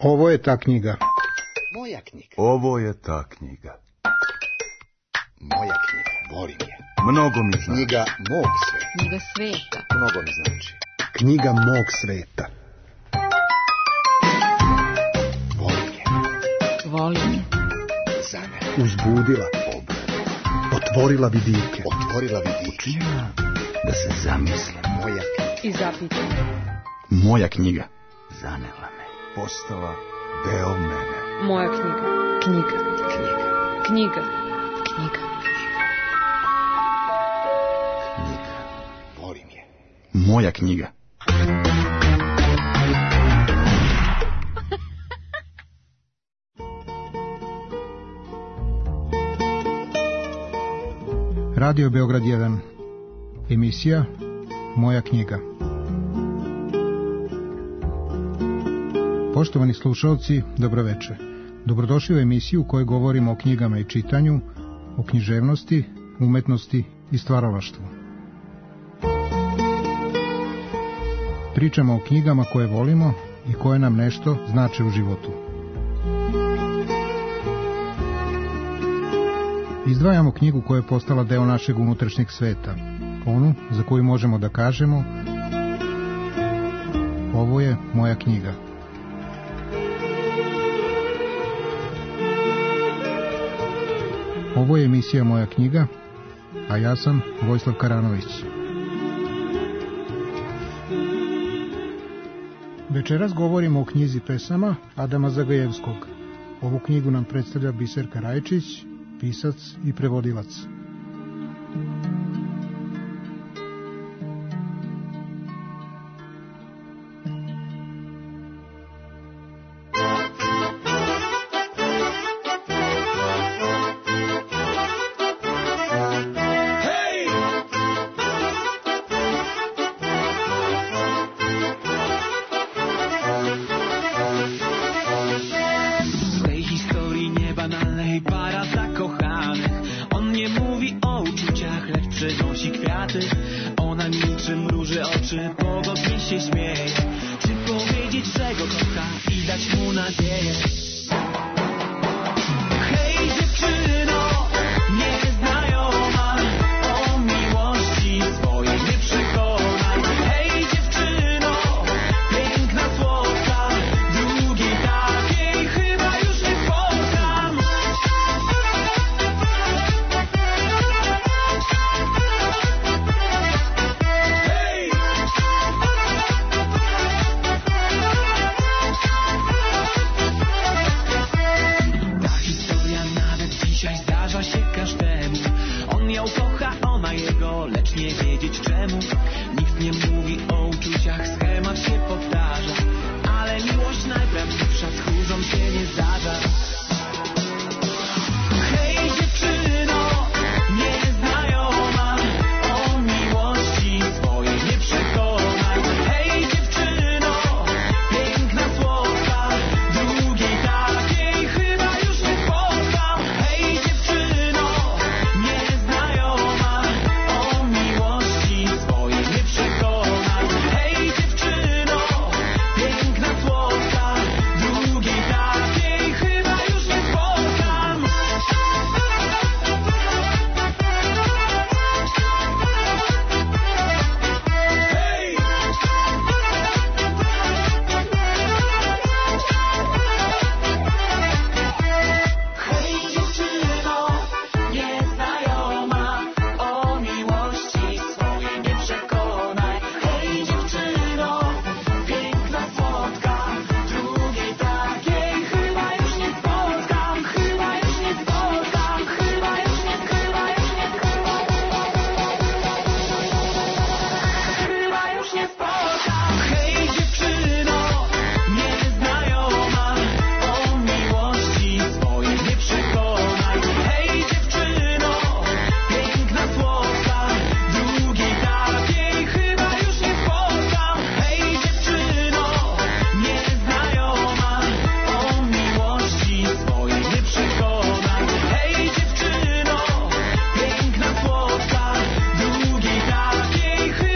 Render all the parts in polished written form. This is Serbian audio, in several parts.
Ovo je ta knjiga. Moja knjiga. Ovo je ta knjiga. Moja knjiga. Volim je. Mnogo mi znači. Knjiga mog sveta. Knjiga sveta. Mnogo mi znači. Knjiga mog sveta. Volim je. Volim je. Za mene. Uzbudila. Otvorila vidike. Otvorila vidike. Učinila da se zamislim. Moja knjiga. I zapitam. Moja knjiga. Zanela me. Postala deo mene. Moja knjiga. Knjiga. Knjiga. Knjiga. Knjiga. Knjiga. Volim je. Moja knjiga. Radio Beograd 1. Emisija Moja knjiga. Poštovani slušalci, dobroveče. Dobrodošli u emisiju u kojoj govorimo o knjigama i čitanju, o književnosti, umetnosti i stvaralaštvu. Pričamo o knjigama koje volimo i koje nam nešto znače u životu. Izdvajamo knjigu koja je postala deo našeg unutrašnjeg sveta, onu za koju možemo da kažemo: ovo je moja knjiga. Ovo je emisija Moja knjiga, a ja sam Vojislav Karanović. Večeras govorimo o knjizi pesama Adama Zagajevskog. Ovu knjigu nam predstavlja Biserka Rajčić, pisac i prevodilac.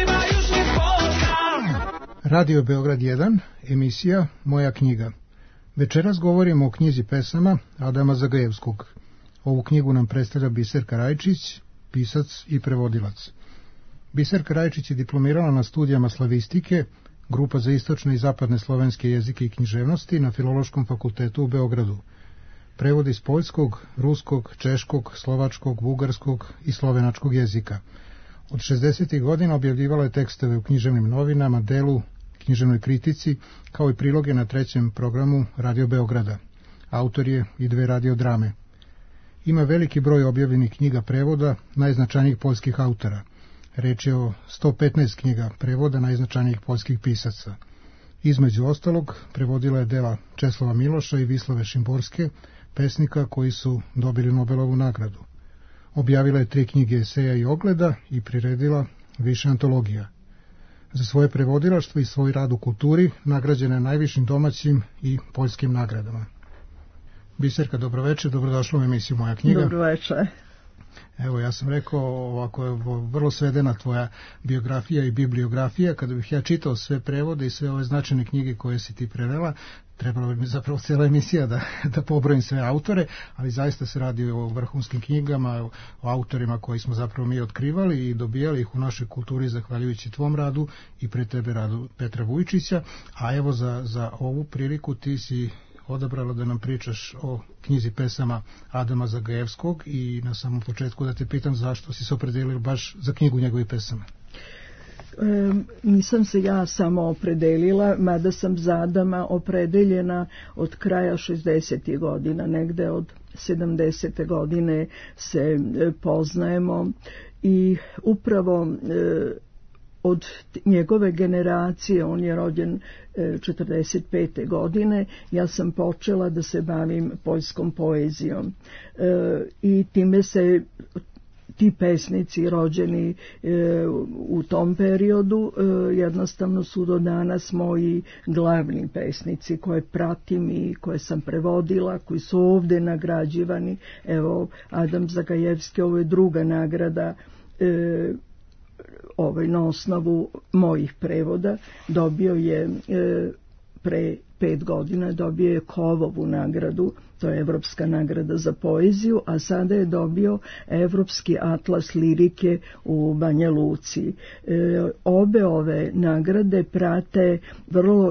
Radio Beograd 1, emisija Moja knjiga. Večeras govorimo o knjizi pesama Adama Zagajevskog. Ovu knjigu nam predstavlja Biserka Rajčić, pisac i prevodilac. Biserka Rajčić je diplomirala na studijama slavistike, grupa za istočne i zapadne slovenske jezike i književnosti na Filološkom fakultetu u Beogradu. Prevodi iz poljskog, ruskog, češkog, slovačkog, bugarskog i slovenačkog jezika. Od 60. godina objavljivala je tekstove u književnim novinama, Delu, književnoj kritici, kao i priloge na 3. programu Radio Beograda. Autor je i 2 radiodrame. Ima veliki broj objavljenih knjiga prevoda najznačajnijih poljskih autora. Reč je o 115 knjiga prevoda najznačajnijih poljskih pisaca. Između ostalog, prevodila je dela Česlava Miloša i Vislave Šimborske, pesnika koji su dobili Nobelovu nagradu. Objavila je 3 knjige eseja i ogleda i priredila više antologija. Za svoje prevodilaštvo i svoj rad u kulturi nagrađena je najvišim domaćim i poljskim nagradama. Biserka, dobroveče, dobrodošla u emisiju Moja knjiga. Dobroveče. Evo, ja sam rekao, ovako je vrlo svedena tvoja biografija i bibliografija. Kada bih ja čitao sve prevode i sve ove značajne knjige koje si ti prevela, trebalo bi mi zapravo cijela emisija da pobrojim sve autore, ali zaista se radi o vrhunskim knjigama, o autorima koji smo zapravo mi otkrivali i dobijali ih u našoj kulturi zahvaljujući tvom radu i pre tebe radu Petra Vujčića. A evo za ovu priliku ti si odabrala da nam pričaš o knjizi pesama Adama Zagajevskog i na samom početku da te pitam zašto si se opredelila baš za knjigu njegovih pesama. Nisam se ja samo opredelila, mada sam za Adama opredeljena od kraja 60. godina, negde od 70. godine se poznajemo i upravo od njegove generacije, on je rođen 45. godine, ja sam počela da se bavim poljskom poezijom i time se ti pesnici rođeni u tom periodu jednostavno su do danas moji glavni pesnici koje pratim i koje sam prevodila, koji su ovde nagrađivani. Evo, Adam Zagajevski, ovo je druga nagrada na osnovu mojih prevoda. Dobio je pre 5 godina, dobio je Kovovu nagradu, to je Evropska nagrada za poeziju, a sada je dobio Evropski atlas lirike u Banja Luci. Obe ove nagrade prate vrlo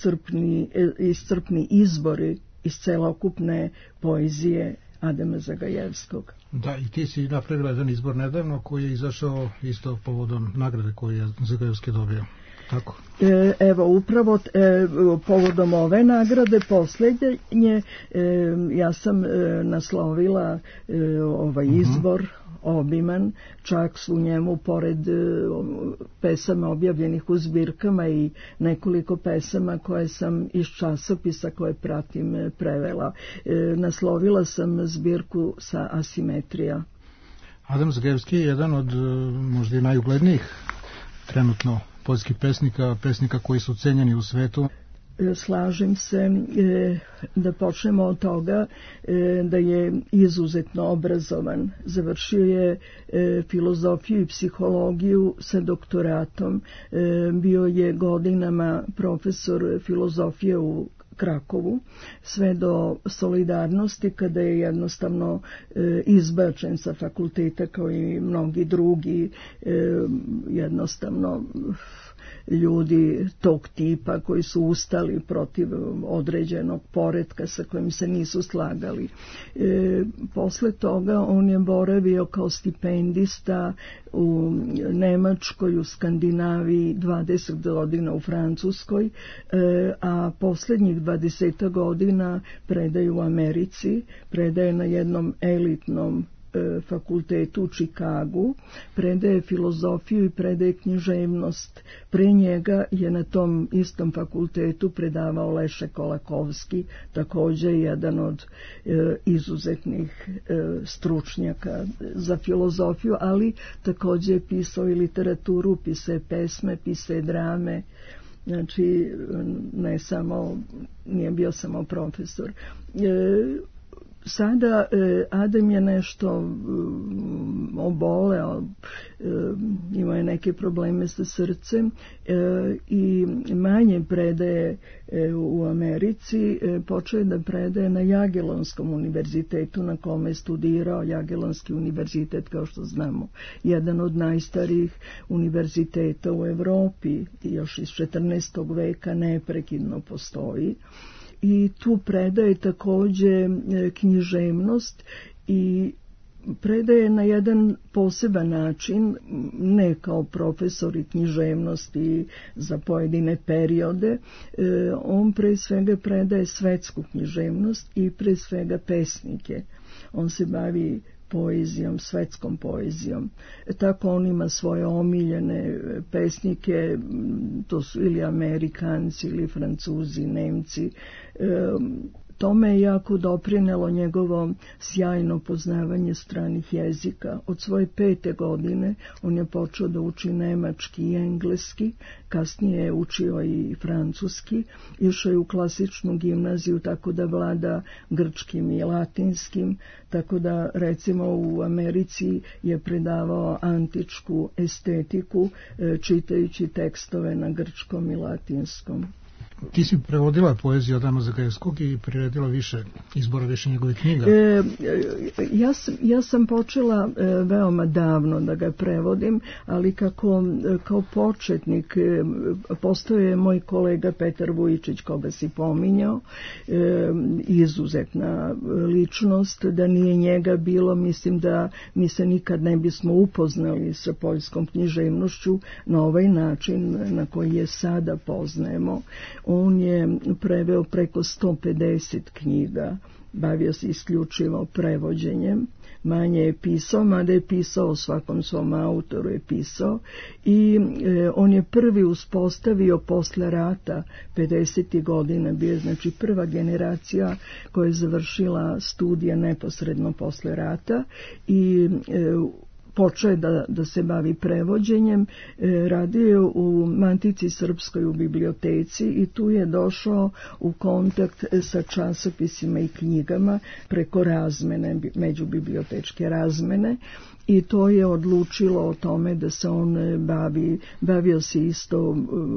iscrpni izbori iz celokupne poezije Adama Zagajevskog. Da, i ti si napravila jedan izbor nedavno koji je izašao isto povodom nagrade koju je Zagajevski dobio. Tako. Evo, upravo povodom ove nagrade poslednje ja sam naslovila ovaj izbor obiman, čak su u njemu pored pesama objavljenih u zbirkama i nekoliko pesama koje sam iz časopisa koje pratim prevela. Naslovila sam zbirku sa Asimetrija. Adam Zagajevski je jedan od možda i najuglednijih trenutno poljskih pesnika koji su cenjeni u svetu. Slažem se da počnemo od toga da je izuzetno obrazovan. Završio je filozofiju i psihologiju sa doktoratom. Bio je godinama profesor filozofije u Krakovu, sve do Solidarnosti, kada je jednostavno izbačen sa fakulteta kao i mnogi drugi, jednostavno ljudi tog tipa koji su ustali protiv određenog poretka sa kojim se nisu slagali. Posle toga on je boravio kao stipendista u Nemačkoj, u Skandinaviji, 20 godina u Francuskoj, a poslednjih 20 godina predaje u Americi, predaje na jednom elitnom fakultetu u Čikagu, predaje filozofiju i predaje književnost. Pre njega je na tom istom fakultetu predavao Lešek Kolakovski, takođe jedan od izuzetnih stručnjaka za filozofiju, ali takođe je pisao i literaturu, pisao je pesme, pisao je drame. Znači, nije bio samo profesor. Sada Adam je nešto oboleo, imao je neke probleme sa srcem i manje predaje u Americi, počeo je da predaje na Jagellonskom univerzitetu na kome je studirao. Jagellonski univerzitet, kao što znamo, jedan od najstarijih univerziteta u Evropi, još iz 14. veka neprekidno postoji. I tu predaje takođe književnost i predaje na jedan poseban način, ne kao profesori književnosti za pojedine periode. On pre svega predaje svetsku književnost i pre svega pesnike. On se bavi poezijom, svetskom poezijom. Tako on ima svoje omiljene pesnike, to su ili Amerikanci, ili Francuzi, Nemci. Tome je jako doprinelo njegovo sjajno poznavanje stranih jezika. Od svoje 5. godine on je počeo da uči nemački i engleski, kasnije je učio i francuski, išao je u klasičnu gimnaziju tako da vlada grčkim i latinskim, tako da recimo u Americi je predavao antičku estetiku čitajući tekstove na grčkom i latinskom. Ti si prevodila poeziju Adama Zagajevskog i priredila izbora više njegovih knjiga. Ja sam počela veoma davno da ga prevodim, ali kao početnik postoje moj kolega Petar Vujičić, koga si pominjao, izuzetna ličnost. Da nije njega bilo, mislim da mi se nikad ne bismo upoznali sa poljskom književnošću na ovaj način na koji je sada poznajemo. On je preveo preko 150 knjiga, bavio se isključivo prevođenjem, manje je pisao, mada je pisao, svakom svom autoru je pisao, i on je prvi uspostavio posle rata, 50. godina, bio je znači prva generacija koja je završila studije neposredno posle rata i počeo je da se bavi prevođenjem, radio je u Matici srpskoj u biblioteci i tu je došao u kontakt sa časopisima i knjigama preko razmene, međubibliotečke razmene, i to je odlučilo o tome da se on bavio se isto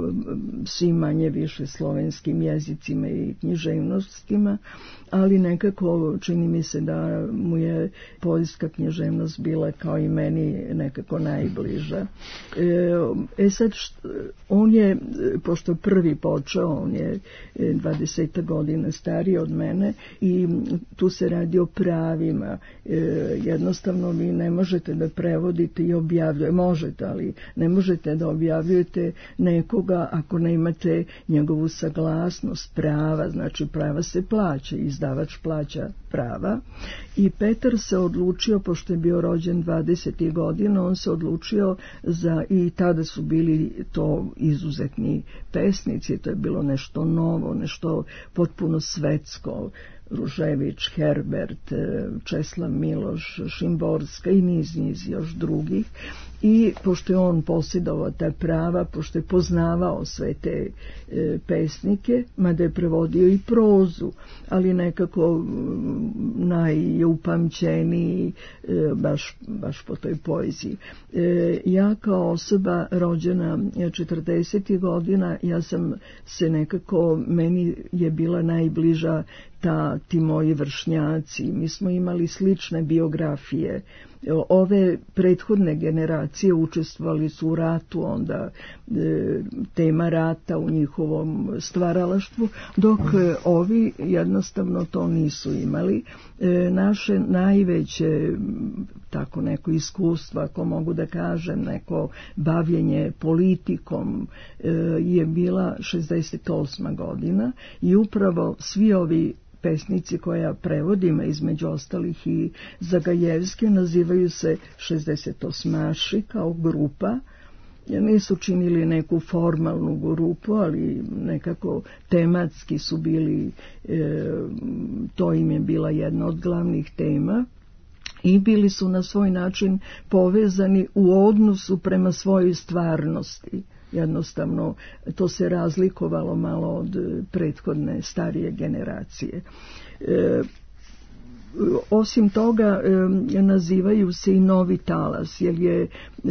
svim manje više slovenskim jezicima i književnostima, ali nekako čini mi se da mu je poljska književnost bila kao i meni nekako najbliža. Sad, on je, pošto prvi počeo, on je 20 godina stariji od mene i tu se radi o pravima. Jednostavno vi ne možete da prevodite i objavljujete, možete, ali ne možete da objavljujete nekoga ako ne imate njegovu saglasnost, prava, znači prava se plaća, izdavač plaća prava. I Petar se odlučio, pošto je bio rođen 20. godina, on se odlučio i tada su bili to izuzetni pesnici, to je bilo nešto novo, nešto potpuno svetsko, Ružević, Herbert, Česlav Miloš, Šimborska i niz još drugih. I pošto je on posjedovao ta prava, pošto je poznavao sve te pesnike, mada je prevodio i prozu, ali nekako najupamćeniji baš po toj poeziji. Ja kao osoba rođena 40. godina, ja sam se nekako, meni je bila najbliža ti moji vršnjaci. Mi smo imali slične biografije. Ove prethodne generacije učestvovali su u ratu, onda tema rata u njihovom stvaralaštvu, dok ovi jednostavno to nisu imali. Naše najveće tako neko iskustvo, ako mogu da kažem, neko bavljenje politikom je bila 68. godina i upravo svi ovi pesnici koja prevodima, između ostalih i Zagajevske, nazivaju se 68-aši kao grupa. Nisu činili neku formalnu grupu, ali nekako tematski su bili, to im je bila jedna od glavnih tema. I bili su na svoj način povezani u odnosu prema svojoj stvarnosti. Jednostavno, to se razlikovalo malo od prethodne starije generacije. Osim toga nazivaju se i novi talas, jer je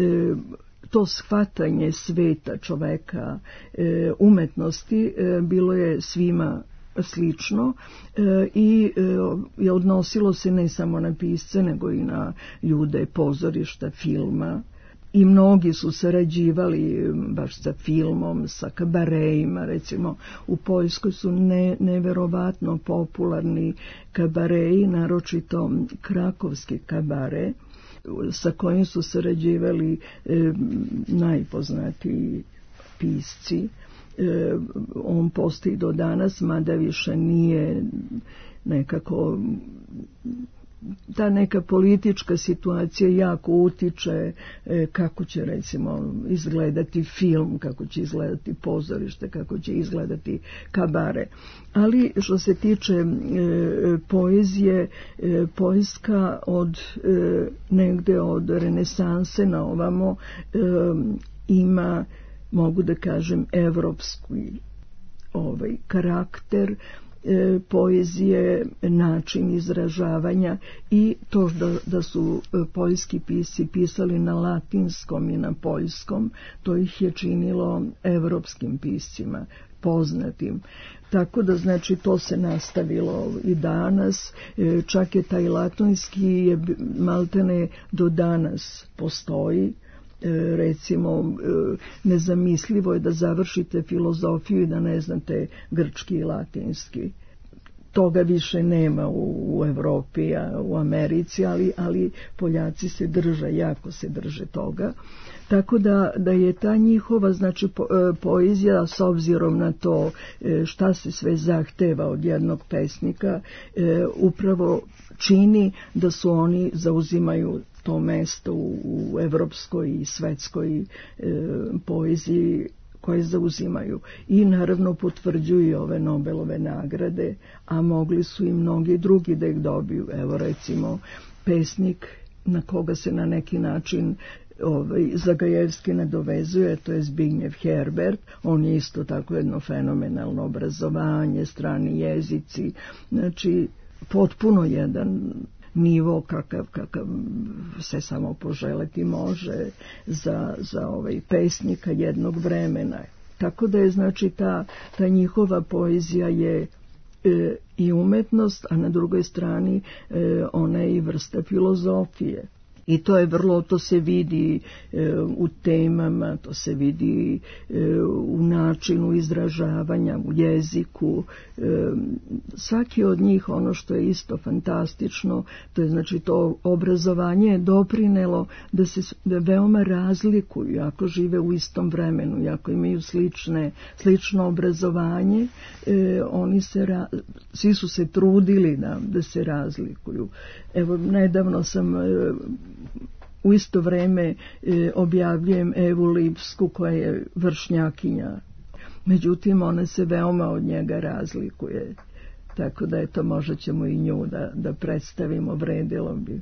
to shvatanje sveta čoveka, umetnosti, bilo je svima slično i je odnosilo se ne samo na pisce, nego i na ljude pozorišta, filma. I mnogi su sarađivali baš sa filmom, sa kabareima, recimo u Poljskoj su neverovatno popularni kabareji, naročito krakovski kabare, sa kojim su sarađivali najpoznatiji pisci. On postoji do danas, mada više nije nekako, ta neka politička situacija jako utiče kako će recimo izgledati film, kako će izgledati pozorište, kako će izgledati kabare. Ali što se tiče poezije, Poljska od negde od renesanse na ovamo ima, mogu da kažem, evropski karakter poezije, način izražavanja i to da su poljski pisci pisali na latinskom i na poljskom, to ih je činilo evropskim piscima poznatim. Tako da znači to se nastavilo i danas, čak je taj latinski maltene do danas postoji. Recimo, nezamislivo je da završite filozofiju i da ne znate grčki i latinski. Toga više nema u Evropi, u Americi, ali Poljaci se drže, jako se drže toga. Tako da je ta njihova znači poezija, s obzirom na to šta se sve zahteva od jednog pesnika, upravo čini da su oni zauzimaju to mesto u evropskoj i svetskoj poeziji koje zauzimaju. I naravno potvrđuju ove Nobelove nagrade, a mogli su i mnogi drugi da ih dobiju. Evo recimo pesnik na koga se na neki način Zagajevski nadovezuje, to je Zbignjev Herbert. On je isto tako jedno fenomenalno obrazovanje, strani jezici, znači potpuno jedan nivo kakav se samo poželiti može za pesnika jednog vremena. Tako da je znači ta njihova poezija je i umetnost, a na drugoj strani ona je i vrsta filozofije. I to je to se vidi u temama, to se vidi u načinu izražavanja, u jeziku. Svaki od njih, ono što je isto fantastično, to je znači to obrazovanje je doprinelo da se veoma razlikuju, ako žive u istom vremenu, ako imaju slično obrazovanje, oni svi su se trudili da se razlikuju. Evo, nedavno sam u isto vreme objavljujem Evu Lipsku koja je vršnjakinja. Međutim, ona se veoma od njega razlikuje. Tako da eto, možda ćemo i nju da predstavimo, vredilo bi.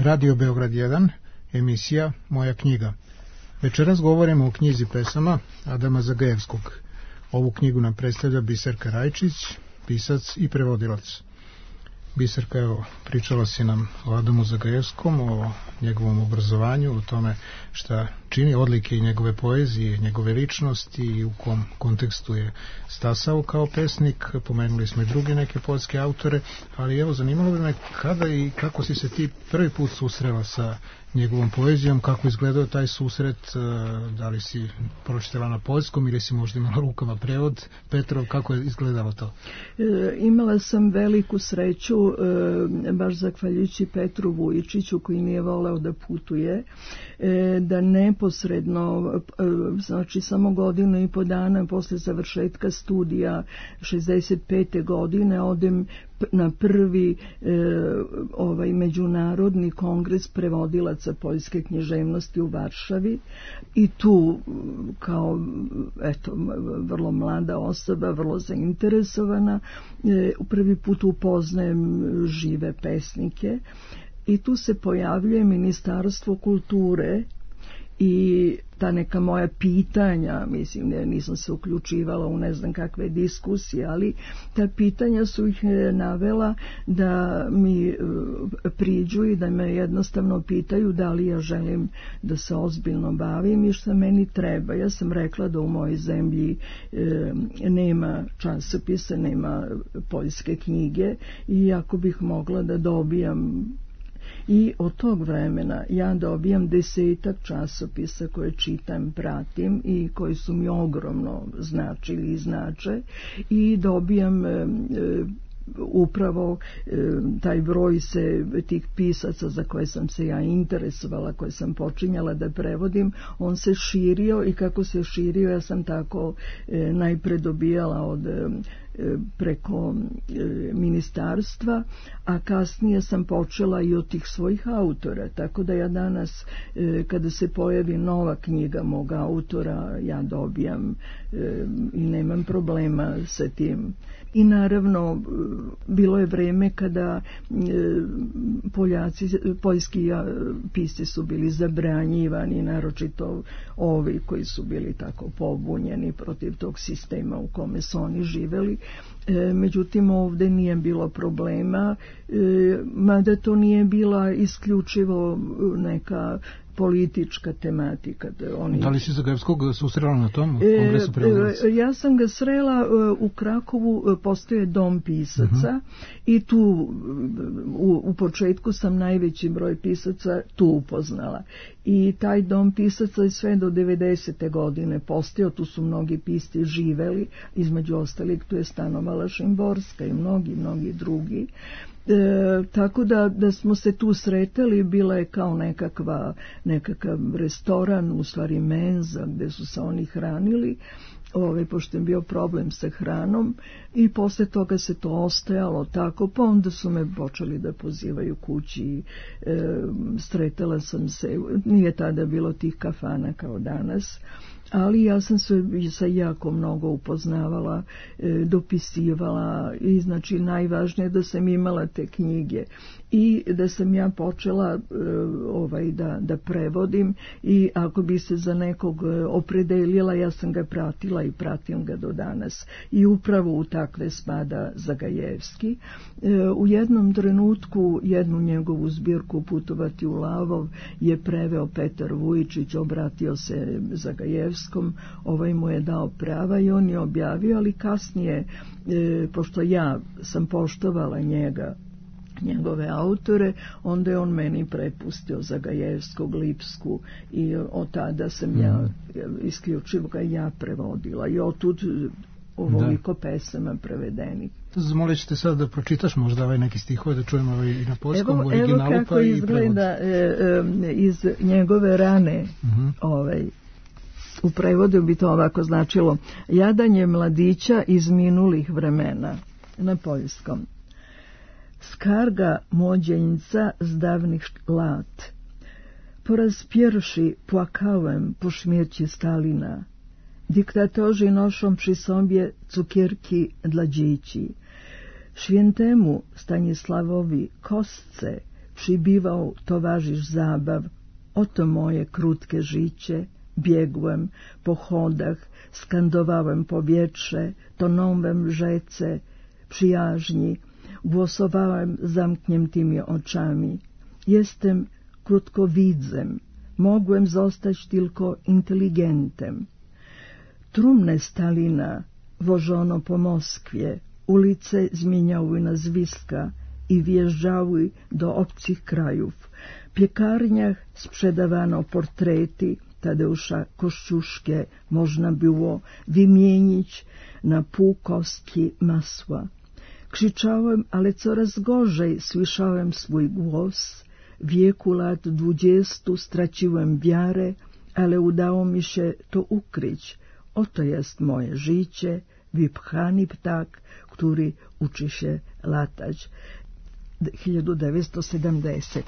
Radio Beograd 1, emisija Moja knjiga. Večeras govorimo o knjizi pesama Adama Zagajevskog. Ovu knjigu nam predstavlja Biserka Rajčić, pisac i prevodilac. Biserka, evo, pričala si nam o Adamu Zagajevskom, o njegovom obrazovanju, o tome šta čini odlike i njegove poezije, njegove ličnosti i u kom kontekstu je stasao kao pesnik. Pomenuli smo i druge neke poetske autore, ali evo, zanimalo bi me kada i kako si se ti prvi put susrela sa njegovom poezijom, kako izgledao taj susret, da li si pročitala na poljskom ili si možda imala rukama prevod, Petrov, kako je izgledalo to? Imala sam veliku sreću, baš zahvaljujući Petru Vujičiću, koji nije voleo da putuje, da neposredno, znači samo godinu i po dana posle završetka studija 65. godine odem na prvi međunarodni kongres prevodilaca poljske književnosti u Varšavi i tu kao vrlo mlada osoba, vrlo zainteresovana, prvi put upoznajem žive pesnike i tu se pojavljuje Ministarstvo kulture i ta neka moja pitanja, mislim, nisam se uključivala u ne znam kakve diskusije, ali ta pitanja su ih navela da mi priđu i da me jednostavno pitaju da li ja želim da se ozbiljno bavim i šta meni treba. Ja sam rekla da u mojoj zemlji nema časopisa, nema poljske knjige i ako bih mogla da dobijam. I od tog vremena ja dobijam 10 časopisa koje čitam, pratim i koji su mi ogromno značili i znače i dobijam upravo taj broj se tih pisaca za koje sam se ja interesovala, koje sam počinjala da prevodim, on se širio i kako se širio ja sam tako najpre dobijala od preko ministarstva, a kasnije sam počela i od tih svojih autora, tako da ja danas kada se pojavi nova knjiga mog autora ja dobijam i nemam problema sa tim. I naravno bilo je vreme kada poljski pisci su bili zabranjivani, naročito ovi koji su bili tako pobunjeni protiv tog sistema u kome su oni živeli. Međutim, ovdje nije bilo problema, mada to nije bila isključivo neka politička tematika. Da li si Zagajevskog susrela na tom kongresu prevodilaca? Ja sam ga srela u Krakovu, postoje dom pisaca i tu u početku sam najveći broj pisaca tu upoznala. I taj dom pisaca je sve do 90. godine postojao, tu su mnogi pisci živeli, između ostalih tu je stanovala Šimborska i mnogi drugi. Tako da smo se tu sretali, bila je kao nekakav restoran, u stvari menza gdje su se oni hranili, pošto je bio problem sa hranom i posle toga se to ostajalo tako, pa onda su me počeli da pozivaju kući, sretala sam se, nije tada bilo tih kafana kao danas, ali ja sam se sa jako mnogo upoznavala, dopisivala i znači najvažnije da sam imala te knjige i da sam ja počela da prevodim i ako bi se za nekog opredelila ja sam ga pratila i pratim ga do danas i upravo u takve spada Zagajevski. U jednom trenutku jednu njegovu zbirku Putovati u Lavov je preveo Petar Vujičić, obratio se Zagajevskom, mu je dao prava i on je objavio, ali kasnije, pošto ja sam poštovala njegove autore, onda je on meni prepustio Zagajevskog, Lipsku i od tada sam ja isključivo ga ja prevodila i otud ovoliko pesama prevedenih. Zamolit ćete sad da pročitaš možda neki stihove da čujemo i na poljskom originalu. Evo kako izgleda iz njegove rane u prevodu bi to ovako značilo: jadanje mladića iz minulih vremena, na poljskom. Skarga młodzieńca z dawnych lat. Po raz pierwszy płakałem po śmierci Stalina. Dyktatorzy noszą przy sobie cukierki dla dzieci. Świętemu Stanisławowi Kostce přibýval tovařiš zábav, oto moje krutke życie, biegłem po chodach, skandowałem powietrze, tonąłem w rzece przyjaźni, głosowałem zamkniętymi oczami. Jestem krótkowidzem, mogłem zostać tylko inteligentem. Trumne Stalina wożono po Moskwie, ulice zmieniały nazwiska i wjeżdżały do obcych krajów. W piekarniach sprzedawano portrety Tadeusza Kościuszkę, można było wymienić na pół kostki masła. Krzyczałem, ale coraz gorzej słyszałem swój głos. W wieku lat 20 straciłem wiarę, ale udało mi się to ukryć. Oto jest moje życie, wypchany ptak, który uczy się latać. 1970.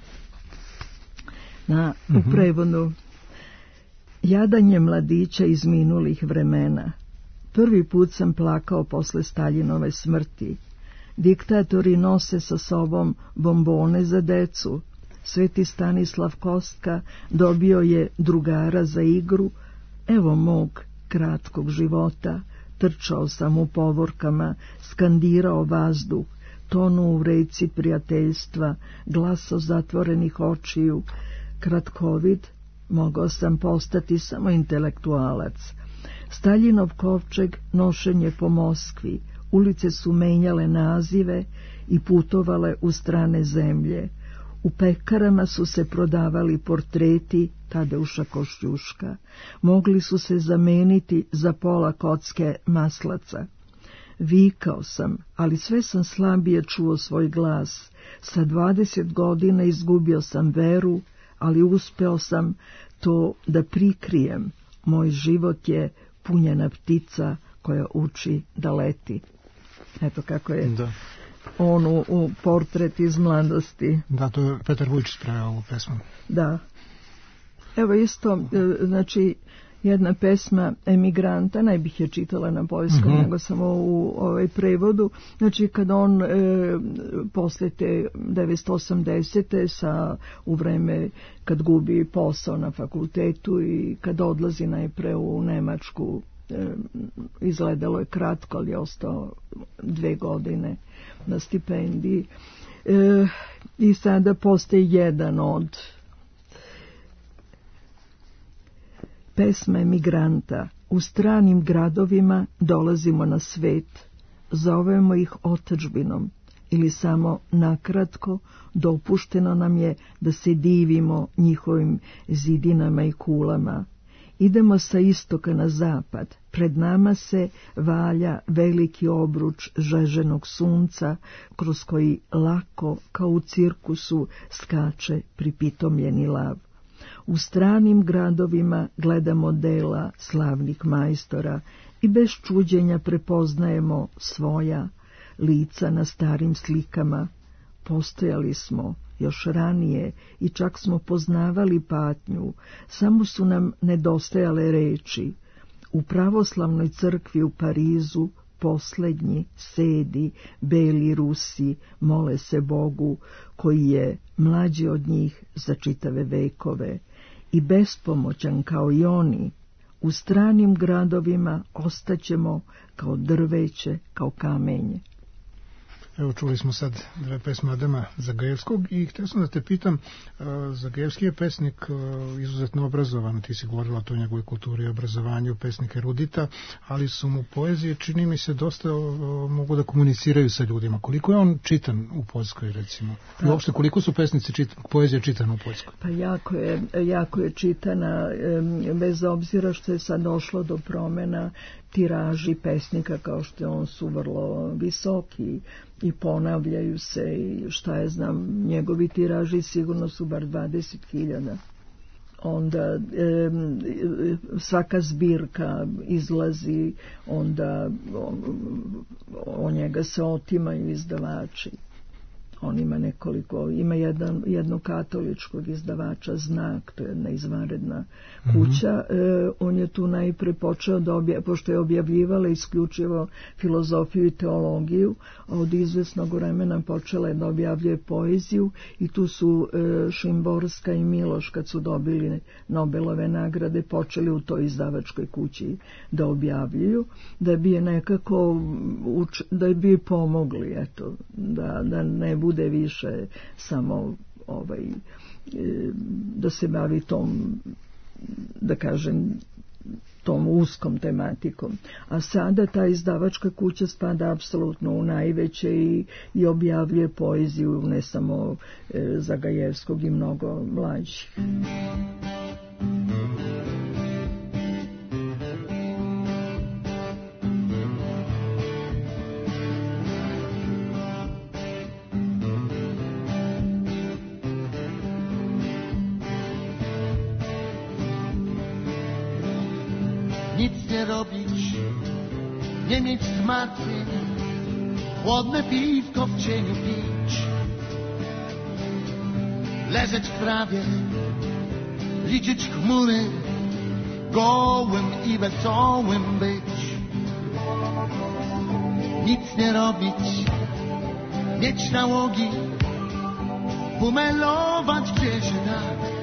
U prevodu: jadan je mladića iz minulih vremena. Prvi put sam plakao posle Staljinove smrti. Diktatori nose sa sobom bombone za decu. Sveti Stanislav Kostka dobio je drugara za igru. Evo mog kratkog života. Trčao sam u povorkama, skandirao vazduh, tonuo u reci prijateljstva, glaso zatvorenih očiju. Kratkovid, mogao sam postati samo intelektualac. Staljinov kovčeg nošen je po Moskvi, ulice su menjale nazive i putovale u strane zemlje. U pekarama su se prodavali portreti Tadeuša Košćuška. Mogli su se zameniti za pola kocke maslaca. Vikao sam, ali sve sam slabije čuo svoj glas. Sa 20 godina izgubio sam veru, ali uspeo sam to da prikrijem. Moj život je punjena ptica koja uči da leti. Eto kako je on u portret iz mladosti. Da, to je Petar Vujčić preveo ovu pesmu. Da. Evo isto, znači, jedna pesma Emigranta, ne bih je čitala na poljskom, nego samo u prevodu. Znači, kad on posle te 1980. u vreme kad gubi posao na fakultetu i kad odlazi najpre u Nemačku, izgledalo je kratko, ali je ostao 2 godine na stipendiji. I sada postaje jedan od pesma Emigranta. U stranim gradovima dolazimo na svet, zovemo ih otadžbinom ili samo nakratko dopušteno nam je da se divimo njihovim zidinama i kulama. Idemo sa istoka na zapad, pred nama se valja veliki obruč žeženog sunca, kroz koji lako, kao u cirkusu, skače pripitomljeni lav. U stranim gradovima gledamo dela slavnih majstora i bez čuđenja prepoznajemo svoja lica na starim slikama. Postojali smo još ranije i čak smo poznavali patnju, samo su nam nedostajale reči. U pravoslavnoj crkvi u Parizu poslednji sedi beli Rusi, mole se Bogu koji je mlađi od njih za čitave vekove i bespomoćan kao i oni. U stranim gradovima ostaćemo kao drveće, kao kamenje. Evo, čuli smo sad 2 pesme Adama Zagajevskog i htio sam da te pitam, Zagajevski je pesnik izuzetno obrazovan, ti si govorila o toj njegovoj kulturi i obrazovanju, pesnik erudita, ali su mu poezije, čini mi se, dosta mogu da komuniciraju sa ljudima. Koliko je on čitan u Poljskoj, recimo? I uopšte, koliko su pesnici poezije čitane u Poljskoj? Pa jako je čitana, bez obzira što je sad došlo do promena tiraži pesnika, kao što on su vrlo visoki i ponavljaju se i šta je znam, njegovi tiraži sigurno su bar 20.000. Onda svaka zbirka izlazi, onda o njega se otimaju izdavači. On ima ima jednu katoličkog izdavača, Znak, to je jedna izvanredna kuća. On je tu najpre počeo pošto je objavljivala isključivo filozofiju i teologiju, a od izvesnog vremena počela je da objavljuje poeziju i tu su Šimborska i Miloš, kad su dobili Nobelove nagrade, počeli u toj izdavačkoj kući da objavljuju, da bi je nekako da bi pomogli, eto, da ne bude više samo da se bavi tom, da kažem, tom uskom tematikom. A sada ta izdavačka kuća spada apsolutno u najveće i objavljuje poeziju ne samo Zagajevskog i mnogo mlađih. Nic nie robić, nie mieć zmartwień, chłodne piwko w cieniu pić, leżeć w trawie, liczyć chmury, gołym i wesołym być. Nic nie robić, mieć nałogi, pumelować gdzie się da,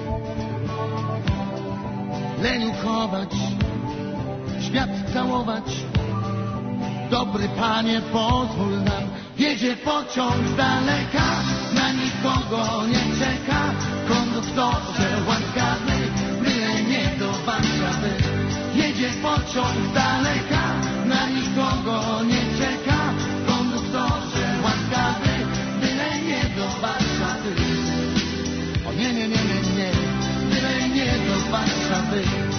leniuchować, świat całować. Dobry Panie, pozwól nam, jedzie pociąg z daleka, na nikogo nie czeka. Konduktorze łaskawy, byle nie do Warszawy. Jedzie pociąg z daleka, na nikogo nie czeka. Konduktorze łaskawy, byle nie do Warszawy. O nie, nie, nie, nie, nie, byle nie do Warszawy.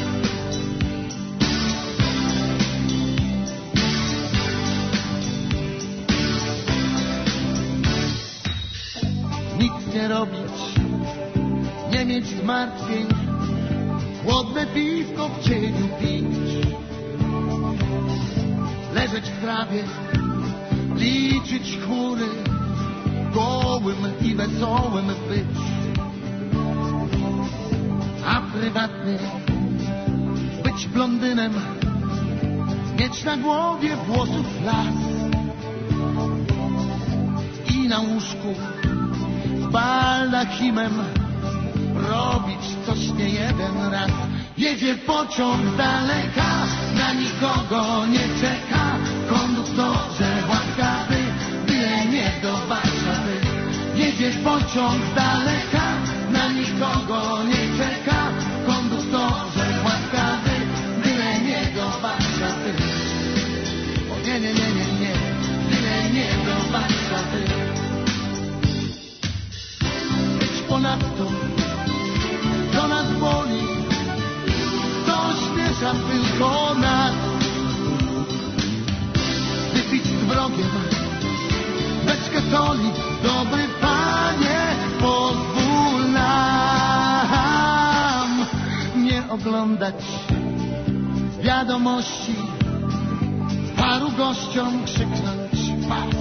Nic nie robić, nie mieć zmartwień, chłodne piwko w cieniu pić, leżeć w trawie, liczyć chmury, gołym i wesołym być. A prywatnie być blondynem, mieć na głowie włosów las i na łóżku baldachimem robić coś nie jeden raz. Jedzie pociąg z daleka, na nikogo nie czeka. Konduktorze łaskawy, byle nie do Warszawy. Jedzie pociąg z daleka, na nikogo nie czeka. Konduktorze łaskawy, byle nie do Warszawy. O nie, nie, nie, nie, nie, byle nie do Warszawy. Ponadto to nas boli, to śmiesza tylko nas. Wypić z wrogiem beczkę soli, dobry Panie, pozwól nam nie oglądać wiadomości, paru gościom krzyknąć pas.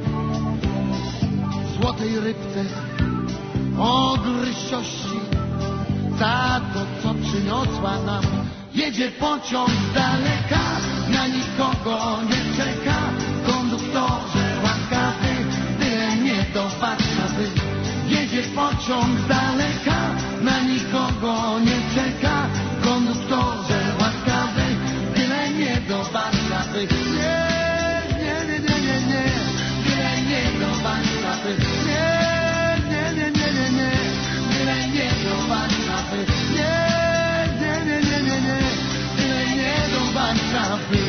Złotej rybce ogrysiości za to, co przyniosła nam. Jedzie pociąg z daleka, na nikogo nie czeka. Konduktorze łaskawy, byle nie do Warszawy. Jedzie pociąg z daleka, na nikogo nie czeka. Konduktorze łaskawy, byle nie do Warszawy. Nie, nie, nie, nie, nie, nie, byle nie do Warszawy. Nie. Nie do Warszawy, nie, nie, nie, nie, nie, nie, byle nie do Warszawy.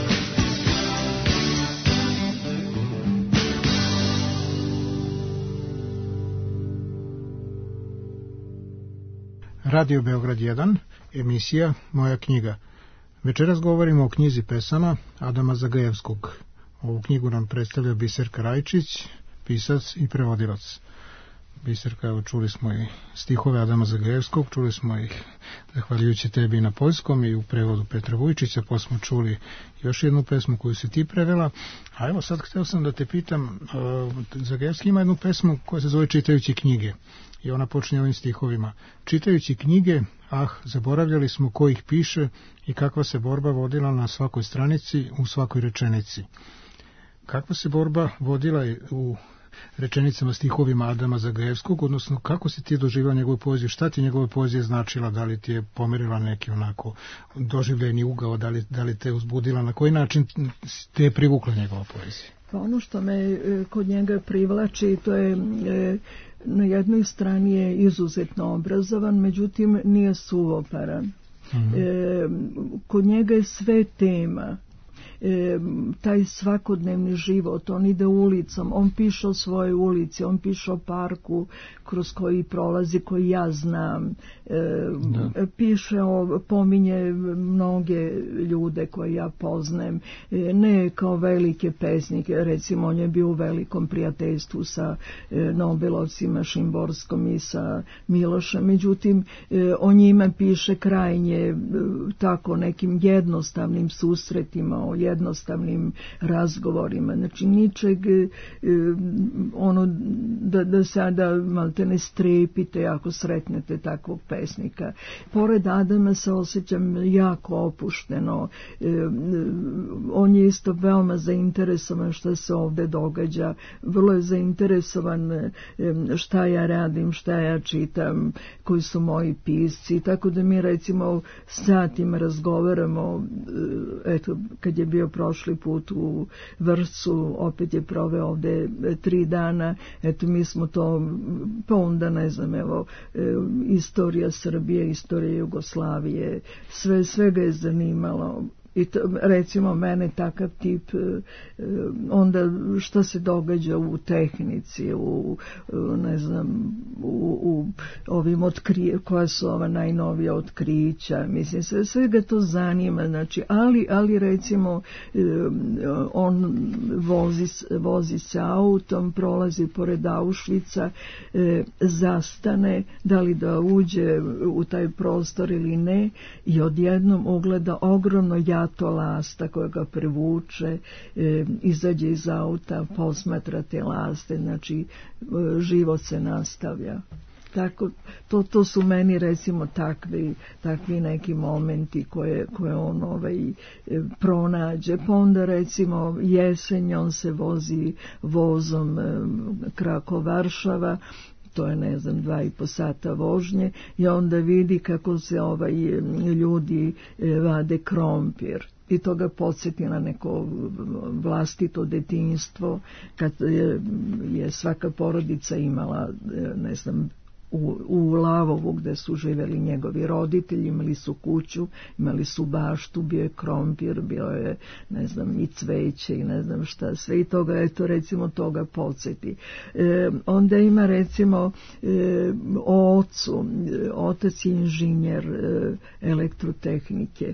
Radio Beograd 1, emisija Moja knjiga. Večeras govorimo o knjizi pesama Adama Zagajevskog. Ovu knjigu nam predstavlja Biserka Rajčić, pisac i prevodilac. Biserka, evo čuli smo i stihove Adama Zagajevskog, čuli smo ih zahvaljujući tebi na poljskom i u prevodu Petra Vujčića, pa smo čuli još jednu pesmu koju si ti prevela. A evo sad hteo sam da te pitam, Zagajevski ima jednu pesmu koja se zove Čitajući knjige i ona počinje ovim stihovima. Čitajući knjige, zaboravljali smo ko ih piše i kakva se borba vodila na svakoj stranici, u svakoj rečenici. Kakva se borba vodila u rečenicama, stihovima Adama Zagajevskog, odnosno kako si ti doživao njegovu poeziju, šta ti njegova poezija značila, da li ti je pomerila neki onako doživljeni ugao, da li te uzbudila, na koji način te je privukla njegova poezija? Pa ono što me kod njega privlači, to je na jednoj strani je izuzetno obrazovan, međutim nije suvoparan. Kod njega je sve tema. Taj svakodnevni život, on ide ulicom, on piše o svojoj ulici, on piše o parku kroz koji prolazi, koji ja znam, piše pominje mnoge ljude koje ja poznajem, ne kao velike pesnike, recimo on je bio u velikom prijateljstvu sa Nobelovcima Šimborskom i sa Milošem, međutim on njima piše krajnje tako nekim jednostavnim susretima, o jednostavnim razgovorima, znači ničeg ono da sada malte ne strepite ako sretnete takvog pesnika. Pored Adama se osjećam jako opušteno, on je isto veoma zainteresovan šta se ovde događa, vrlo je zainteresovan šta ja radim, šta ja čitam, koji su moji pisci, tako da mi recimo satima razgovaramo, eto kad je bio prošli put u Vršcu, opet je proveo ovde 3 dana, eto mi smo to, pa onda ne znam, evo, istorija Srbije, istorija Jugoslavije, sve ga je zanimalo. I to, recimo mene takav tip, onda šta se događa u tehnici, ne znam, u ovim koja su ova najnovija otkrića, mislim, sve ga to zanima, znači, ali recimo on vozi se autom, prolazi pored Auschwitza, zastane, da li da uđe u taj prostor ili ne, i odjednom ugleda ogromno jato lasta koja ga privuče, izađe iz auta, posmatra te laste, znači život se nastavlja. Tako, to su meni recimo takvi neki momenti koje on pronađe. Pa onda recimo jesen on se vozi vozom Krakov-Varšava, to je ne znam 2,5 sata vožnje, i onda vidi kako se ljudi vade krompir. I to ga podsjeti na neko vlastito detinjstvo, kad je svaka porodica imala, ne znam, u Lavovu gde su živeli njegovi roditelji, imali su kuću, imali su baštu, bio je krompir, bio je, ne znam, i cveće i ne znam šta, sve i toga, eto recimo toga podsjeti. Onda ima recimo o ocu, otac je inženjer elektrotehnike,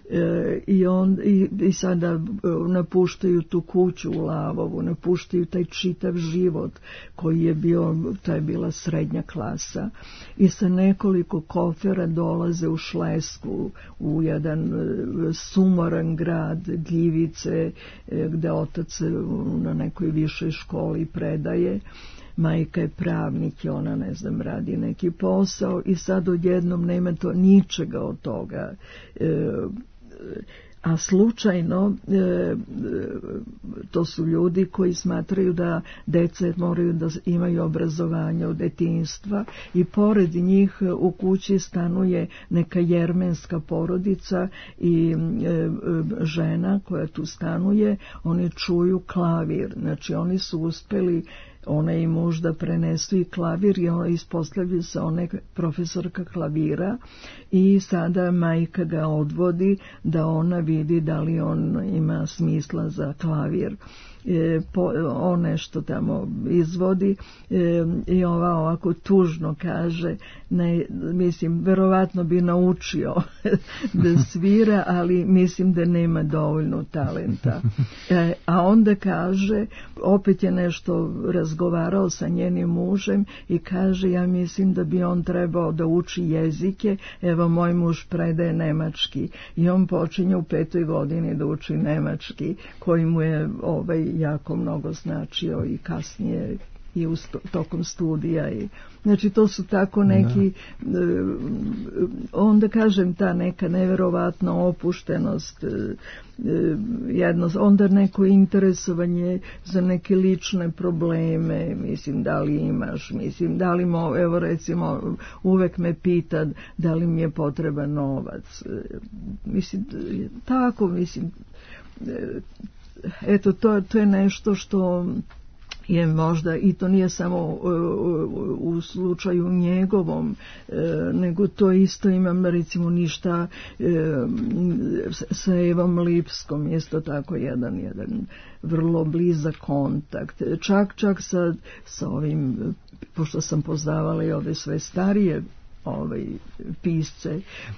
i sada napuštaju tu kuću u Lavovu, napuštaju taj čitav život koji je bio, to je bila srednja klasa, i sa nekoliko kofera dolaze u Šlesku, u jedan sumoran grad, Gljivice, gde otac na nekoj višoj školi predaje, majka je pravnik i ona, ne znam, radi neki posao, i sad odjednom nema to ničega od toga. A slučajno to su ljudi koji smatraju da deca moraju da imaju obrazovanje od detinjstva, i pored njih u kući stanuje neka jermenska porodica i žena koja tu stanuje, oni čuju klavir, znači oni su uspeli, ona i muž, da prenesu i klavir, i ona ispostavlja se ona profesorka klavira, i sada majka ga odvodi da ona vidi da li on ima smisla za klavir. on nešto tamo izvodi i ovako tužno kaže, mislim, verovatno bi naučio da svira, ali mislim da nema dovoljno talenta. A onda kaže, opet je nešto razgovarao sa njenim mužem i kaže, ja mislim da bi on trebao da uči jezike, evo moj muž predaje nemački i on počinje u 5. godini da uči nemački, koji mu je jako mnogo značio i kasnije i tokom studija. Znači to su tako neki, onda kažem, ta neka neverovatna opuštenost, onda neko interesovanje za neke lične probleme, mislim, da li imaš, mislim, da li evo recimo uvek me pita da li mi je potreban novac, mislim, tako, mislim, eto, to je nešto što je možda, i to nije samo u slučaju njegovom, nego to isto imam recimo ništa sa Evom Lipskom, isto tako jedan vrlo blizak kontakt, čak sa ovim, pošto sam poznavala i ove sve starije pisce,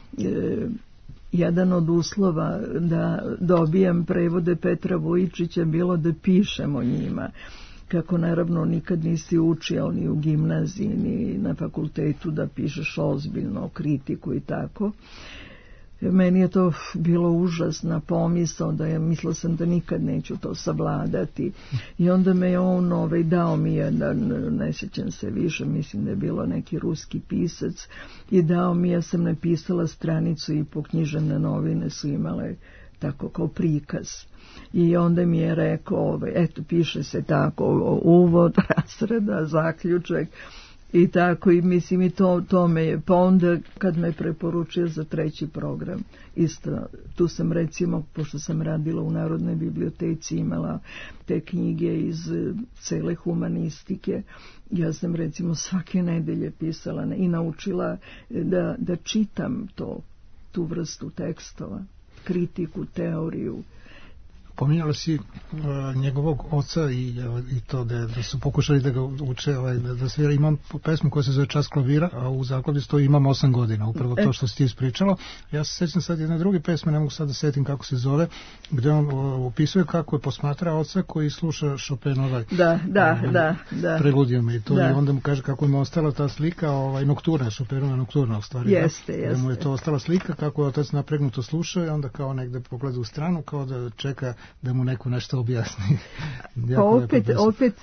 jedan od uslova da dobijem prevode Petra Vujičića bilo da pišem o njima. Kako naravno nikad nisi učio ni u gimnaziji ni na fakultetu da pišeš ozbiljno kritiku i tako. Meni je to bilo užasna pomisao, da ja mislila sam da nikad neću to savladati. I onda me je on dao mi jedan, ne sjećam se više, mislim da je bilo neki ruski pisac, i dao mi, ja sam napisala stranicu i po književne novine su imale tako kao prikaz. I onda mi je rekao, eto, piše se tako, uvod, razreda, zaključak i tako, i mislim, i to me je, pa onda kad me preporučio za 3. program, isto, tu sam recimo, pošto sam radila u Narodnoj biblioteci, imala te knjige iz cele humanistike, ja sam recimo svake nedelje pisala i naučila da čitam tu vrstu tekstova, kritiku, teoriju. Pominjala si njegovog oca i to da su pokušali da ga uče, da svira. Imam pesmu koja se zove Čas klavira, a u zakladi stoji imam 8 godina, upravo to što si ti ispričala. Ja se sećam sad jedne druge pesme, ne mogu sad da setim kako se zove, gde on opisuje kako je posmatra oca koji sluša Chopinova preludijama i to, i onda mu kaže kako mu ostala ta slika, nokturna, Chopinova nokturna u stvari. Jeste. Da mu je to ostala slika, kako je otac napregnuto slušao i onda kao negde pogleda u stranu, kao da čeka da mu neko nešto objasni. Pa opet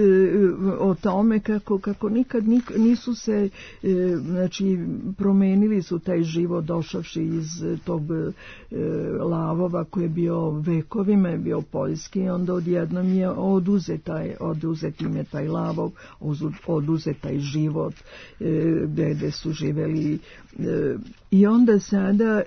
o tome kako nikad nisu se, znači, promenili su taj život došavši iz tog lavova koji je bio vekovima, je bio poljski, i onda odjednom je oduzet im je taj lavov, oduzet taj život gde su živeli, i onda sada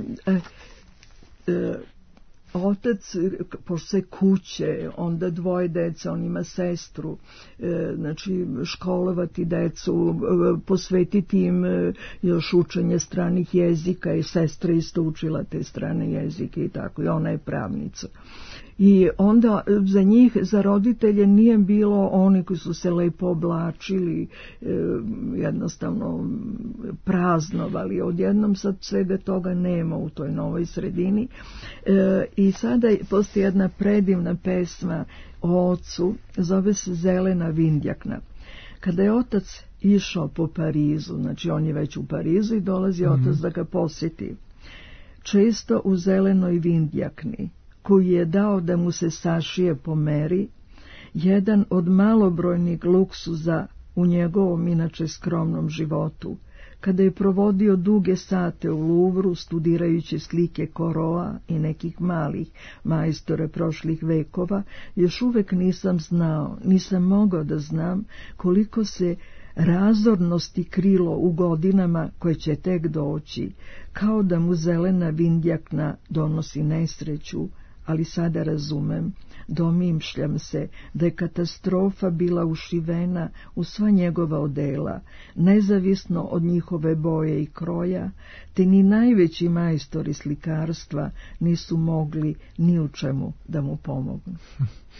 otac, pošto se kuće, onda 2 deca, on ima sestru, znači školovati decu, posvetiti im još učenje stranih jezika, i sestra isto učila te strane jezike i tako, i ona je pravnica. I onda za njih, za roditelje, nije bilo oni koji su se lepo oblačili, jednostavno praznovali. Odjednom sad svega toga nema u toj novoj sredini. I sada postoji jedna predivna pesma o ocu, zove se Zelena vindjakna. Kada je otac išao po Parizu, znači on je već u Parizu i dolazi otac da ga posjeti, često u zelenoj vindjakni, koji je dao da mu se sašije po meri, jedan od malobrojnih luksuza u njegovom inače skromnom životu, kada je provodio duge sate u Luvru studirajući slike Koroa i nekih malih majstora prošlih vekova, još uvek nisam mogao da znam koliko se razornosti krilo u godinama koje će tek doći, kao da mu zelena vindjakna donosi nesreću, ali sada razumem, domišljam se da je katastrofa bila ušivena u sva njegova odela, nezavisno od njihove boje i kroja, te ni najveći majstori slikarstva nisu mogli ni u čemu da mu pomognu.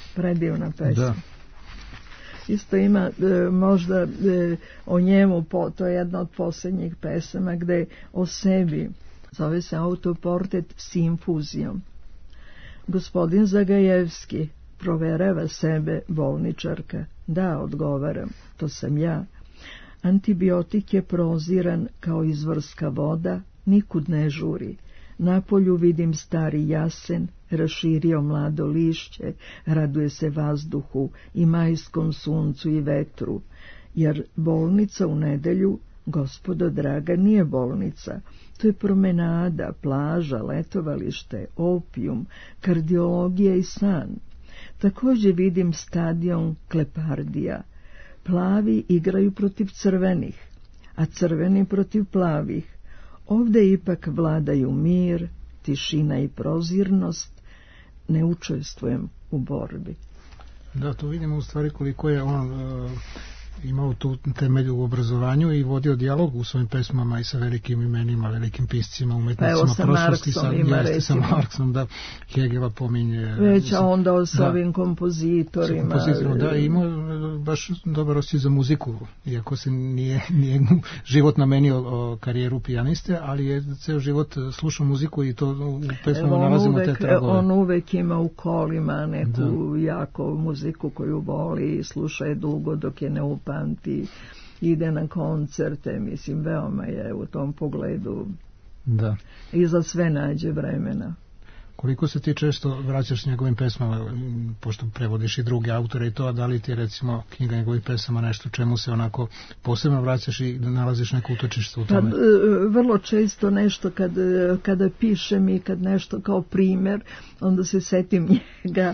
Predivna pesma. Da. Isto ima možda o njemu, to je jedna od posljednjih pesama gde o sebi, zove se autoportret s infuzijom. Gospodin Zagajevski proverava sebe, bolničarka. Da, odgovaram, to sam ja. Antibiotik je proziran kao izvorska voda, nikud ne žuri. Napolju vidim stari jasen, raširio mlado lišće, raduje se vazduhu i majskom suncu i vetru, jer bolnica u nedelju, gospodo draga, nije bolnica. To je promenada, plaža, letovalište, opijum, kardiologija i san. Također vidim stadion Klepardija. Plavi igraju protiv crvenih, a crveni protiv plavih. Ovdje ipak vladaju mir, tišina i prozirnost. Ne učestvujem u borbi. Da, to vidimo u stvari koliko je on imao tu temelju u obrazovanju i vodio dijalog u svojim pesmama i sa velikim imenima, velikim piscima, umetnicima prošlosti. Sa Marksom, da, Hegela pominje. Već, a onda s ovim kompozitorima. Da, imao baš dobar osjećaj za muziku, iako se nije život namenio karijeru pijaniste, ali je ceo život slušao muziku i to u pesmama nalazimo te tragove. On uvek ima u kolima neku jako muziku koju voli i sluša je dugo dok je ne upamti, ide na koncerte, mislim, veoma je u tom pogledu. Da. I za sve nađe vremena. Koliko se ti često vraćaš njegovim pesmama, pošto prevodiš i druge autore i to, a da li ti je recimo knjiga njegovih pesama nešto čemu se onako posebno vraćaš i nalaziš neko utočište u tome? Vrlo često nešto kada pišem i kad nešto kao primjer, onda se setim njega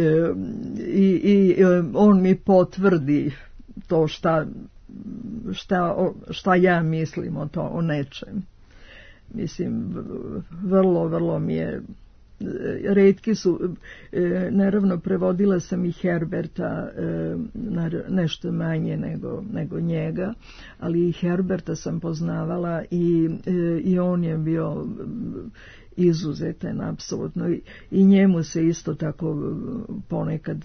i on mi potvrdi to šta ja mislim o nečem. Mislim, vrlo mi je, retki su, naravno prevodila sam i Herberta, nešto manje nego njega, ali i Herberta sam poznavala i on je bio izuzetan, apsolutno, i njemu se isto tako ponekad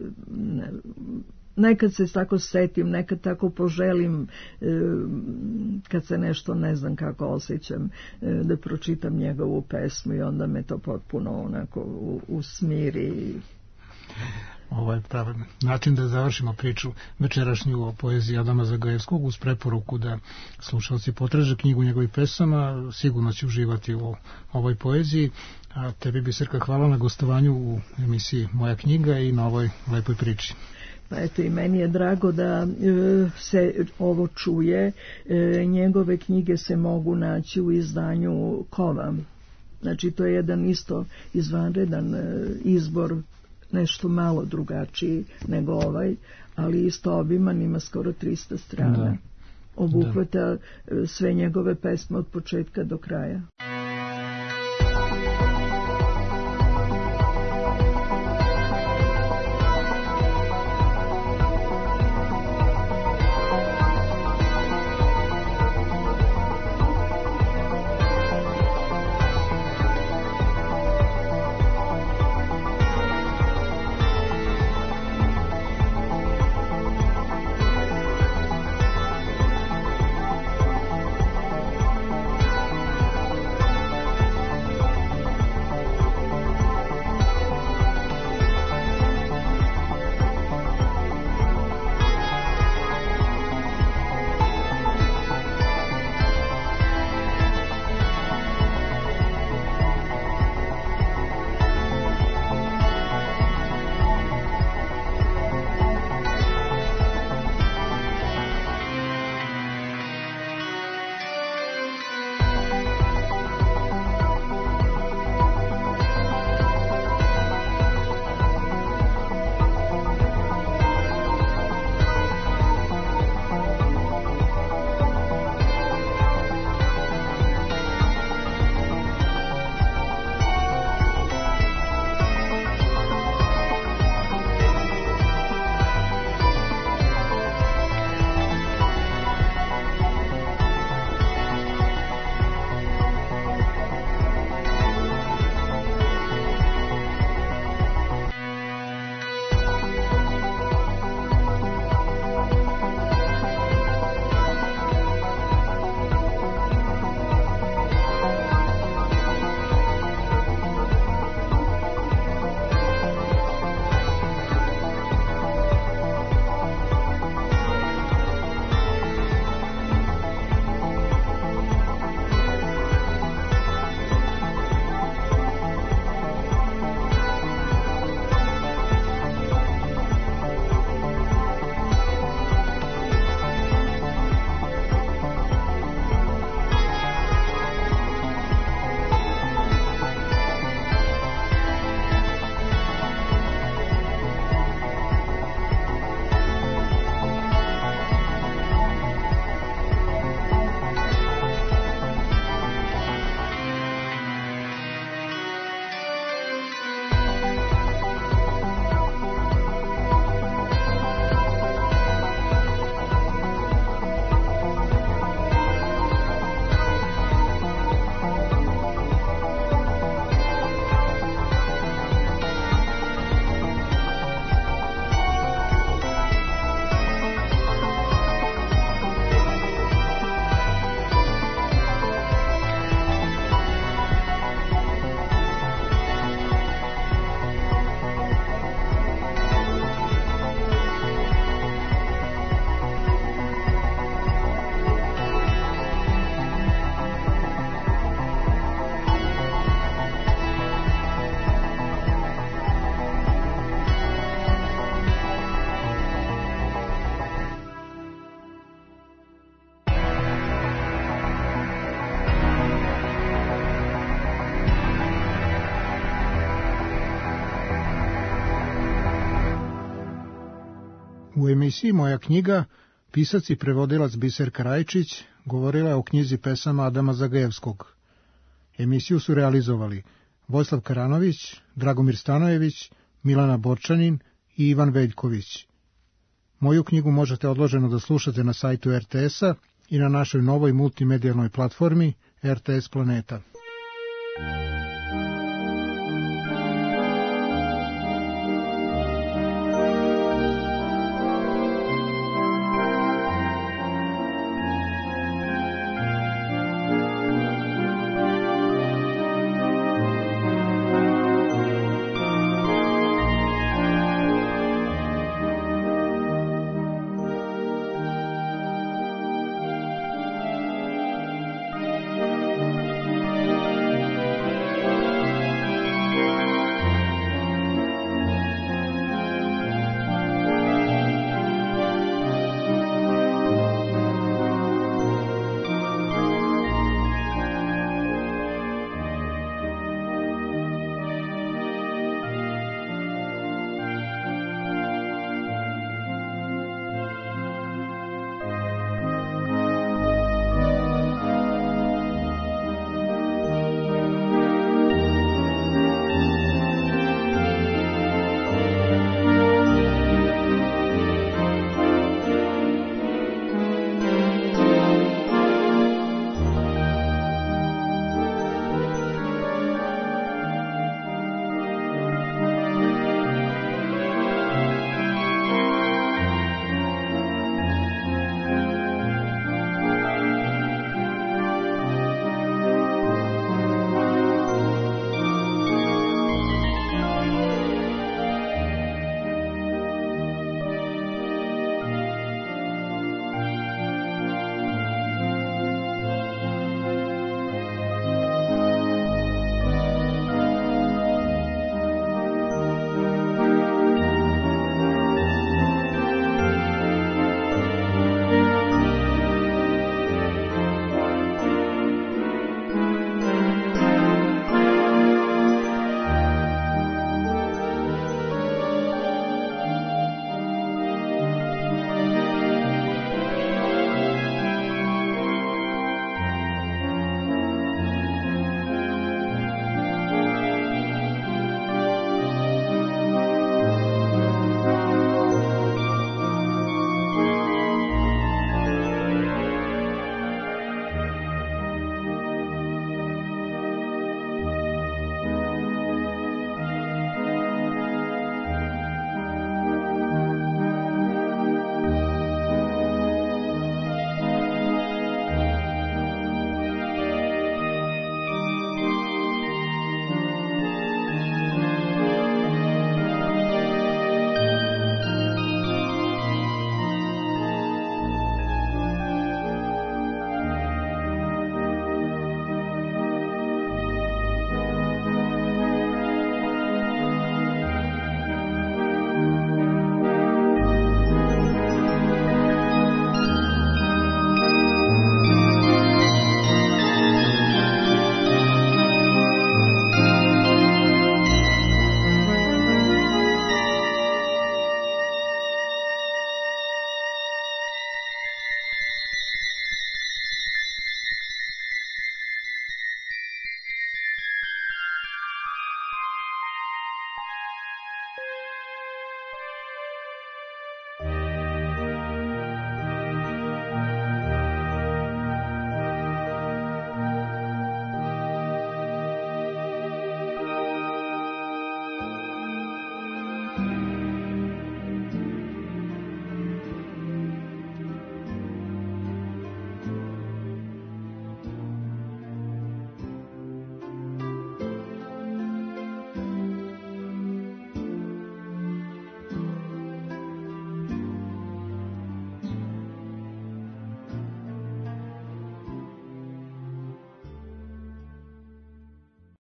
nekad se tako setim, nekad tako poželim, kad se nešto ne znam kako osjećam, da pročitam njegovu pesmu i onda me to potpuno onako usmiri. Ovo je pravi način da završimo priču večerašnju o poeziji Adama Zagajevskog, uz preporuku da slušalci potraže knjigu njegovih pesama, sigurno će uživati u ovoj poeziji. A tebi, Biserka, hvala na gostovanju u emisiji Moja knjiga i na ovoj lepoj priči. Pa eto, i meni je drago da se ovo čuje. Njegove knjige se mogu naći u izdanju Kova. Znači, to je jedan isto izvanredan izbor, nešto malo drugačiji nego ovaj, ali isto obiman, ima skoro 300 strana. Da. Obuhvata sve njegove pesme od početka do kraja. U emisiji Moja knjiga pisac i prevodilac Biserka Rajčić govorila je o knjizi pesama Adama Zagajevskog. Emisiju su realizovali Vojislav Karanović, Dragomir Stanojević, Milana Borčanin i Ivan Veljković. Moju knjigu možete odloženo da slušate na sajtu RTS-a i na našoj novoj multimedijalnoj platformi RTS Planeta.